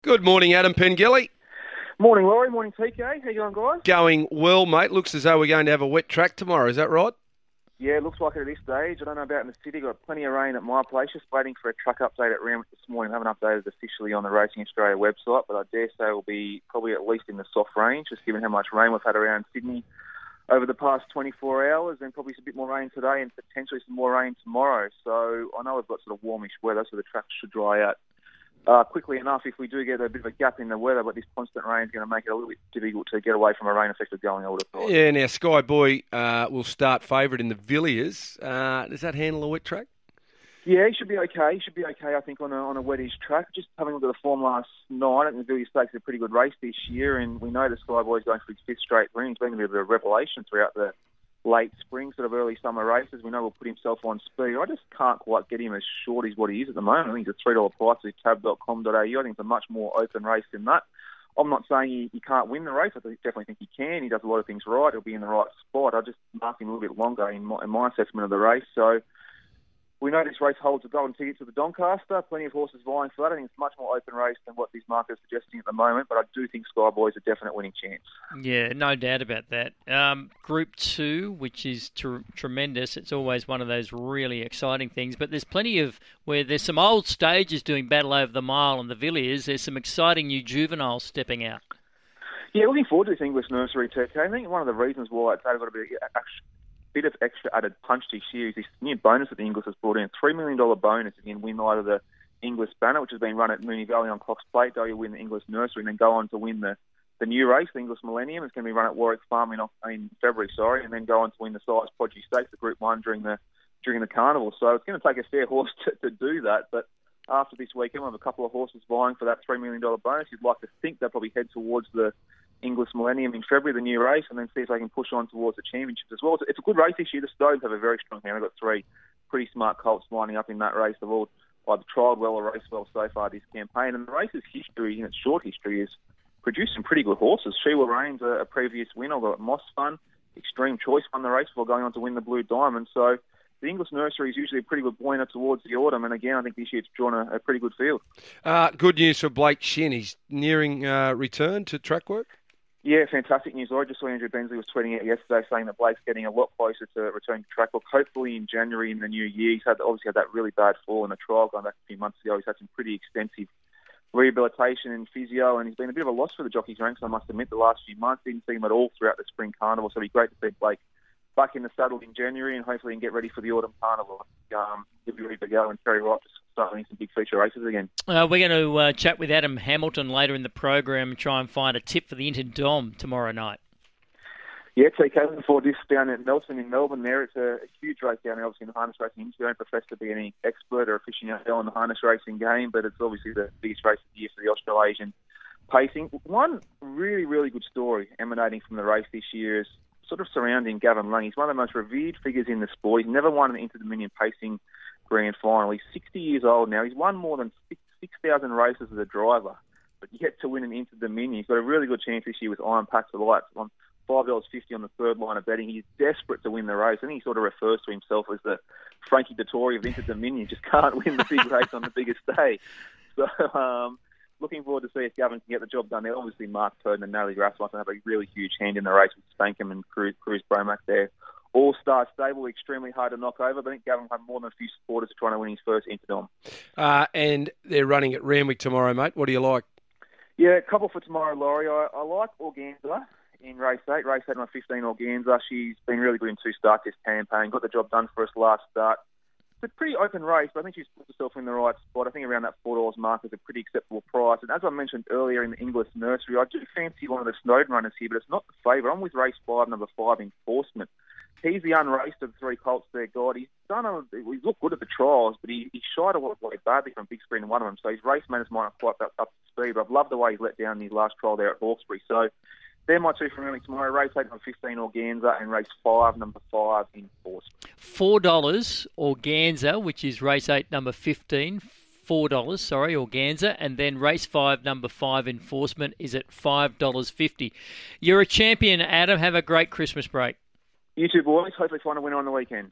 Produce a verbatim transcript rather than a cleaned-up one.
Good morning, Adam Pengilly. Morning, Laurie. Morning, T K. How you going, guys? Going well, mate. Looks as though we're going to have a wet track tomorrow. Is that right? Yeah, looks like it at this stage. I don't know about in the city. Got plenty of rain at my place. Just waiting for a track update at Randwick this morning. I haven't updated officially on the Racing Australia website, but I dare say it will be probably at least in the soft range, just given how much rain we've had around Sydney over the past twenty-four hours, and probably a bit more rain today and potentially some more rain tomorrow. So I know we've got sort of warmish weather, so the track should dry out Uh, quickly enough if we do get a bit of a gap in the weather, but this constant rain is going to make it a little bit difficult to get away from a rain-affected going, I would have thought. Yeah, now Sky Boy uh, will start favourite in the Villiers. Uh, does that handle a wet track? Yeah, he should be okay. He should be okay, I think, on a, on a wettish track. Just having a look at the form last night, I think the Villiers Stakes is a pretty good race this year, and we know the Sky Boy's going for his fifth straight win. He's been a bit of a revelation throughout the late spring, sort of early summer races. We know we'll put himself on speed. I just can't quite get him as short as what he is at the moment. I think it's a three dollar price at tab dot com dot a u. I think it's a much more open race than that. I'm not saying he, he can't win the race. I definitely think he can. He does a lot of things right. He'll be in the right spot. I just mark him a little bit longer in my, in my assessment of the race. So we know this race holds a golden ticket to the Doncaster. Plenty of horses vying for that. I think it's a much more open race than what this market is suggesting at the moment, but I do think Sky Boy's a definite winning chance. Yeah, no doubt about that. Um, group two, which is tr- tremendous. It's always one of those really exciting things, but there's plenty of where there's some old stages doing battle over the mile and the Villiers. There's some exciting new juveniles stepping out. Yeah, looking forward to this English nursery tech. I think one of the reasons why it's got a bit of bit of extra added punch this year is this new bonus that the Inglis has brought in. A three million dollars bonus if you can win either the Inglis Banner, which has been run at Moonee Valley on Cox Plate, though you win the Inglis Nursery and then go on to win the, the new race, the Inglis Millennium. It's going to be run at Warwick Farm in, in February, sorry, and then go on to win the Size Podgy Stakes, the Group one during the during the carnival. So it's going to take a fair horse to, to do that, but after this weekend, we'll have a couple of horses vying for that three million dollars bonus. You'd like to think they'll probably head towards the Inglis Millennium in February, the new race, and then see if they can push on towards the championships as well. It's a good race this year. The Stones have a very strong hand. They've got three pretty smart colts lining up in that race. They've all either trialled well or raced well so far this campaign. And the race's history, in its short history, is produced some pretty good horses. She Will Reign's a, a previous winner. Got Moss Fun, Extreme Choice won the race before going on to win the Blue Diamond. So the Inglis Nursery is usually a pretty good pointer towards the autumn, and again, I think this year it's drawn a, a pretty good field. Uh, good news for Blake Shin. He's nearing uh, return to track work. Yeah, fantastic news. I just saw Andrew Bensley was tweeting out yesterday saying that Blake's getting a lot closer to returning to track work, hopefully in January in the new year. He's had obviously had that really bad fall in the trial going back a few months ago. He's had some pretty extensive rehabilitation and physio, and he's been a bit of a loss for the jockeys ranks, I must admit, the last few months. Didn't see him at all throughout the spring carnival, so it'd be great to see Blake back in the saddle in January and hopefully get ready for the autumn carnival. Um, he'll be ready to go, and Terry Wright just start winning some big feature races again. Uh, we're going to uh, chat with Adam Hamilton later in the program and try and find a tip for the Interdom tomorrow night. Yeah, T K, looking forward to this down at Melton in Melbourne there. It's a, a huge race down there, obviously, in the harness racing industry. I don't profess to be any expert or aficionado in the harness racing game, but it's obviously the biggest race of the year for the Australasian pacing. One really, really good story emanating from the race this year is sort of surrounding Gavin Lung. He's one of the most revered figures in the sport. He's never won an Inter-Dominion pacing grand final. He's sixty years old now. He's won more than six thousand races as a driver, but yet to win an Inter-Dominion. He's got a really good chance this year with Iron Packs of Lights on five dollars fifty on the third line of betting. He's desperate to win the race. I think he sort of refers to himself as the Frankie Dettori of Inter-Dominion. Just can't win the big race on the biggest day. So, um, looking forward to see if Gavin can get the job done there. Obviously, Mark Purden and Natalie Rasmussen have a really huge hand in the race with Spankham and Cruz, Cruz Bromack there. All-star stable, extremely hard to knock over, but I think Gavin will have more than a few supporters trying to win his first Interdom. Uh, and they're running at Randwick tomorrow, mate. What do you like? Yeah, a couple for tomorrow, Laurie. I, I like Organza in race eight. Race eight, my fifteen Organza. She's been really good in two starts this campaign. Got the job done for us last start. It's a pretty open race, but I think she's put herself in the right spot. I think around that four dollars mark is a pretty acceptable price. And as I mentioned earlier in the Inglis Nursery, I do fancy one of the Snowden runners here, but it's not the favourite. I'm with race five, number five, Enforcement. He's the unraced of the three colts there, God. He's done a, he's looked good at the trials, but he, he shied away badly from Big Screen in one of them. So his race manners might not quite up, up to speed, but I've loved the way he's let down in his last trial there at Hawkesbury. So they're my two from early tomorrow. Race eight, number fifteen, Organza, and race five, number five, Enforcement. four dollars Organza, which is race eight, number fifteen. four dollars, sorry, Organza. And then race five, number five, Enforcement, is at five dollars fifty. You're a champion, Adam. Have a great Christmas break. You two boys. Hopefully find a winner on the weekend.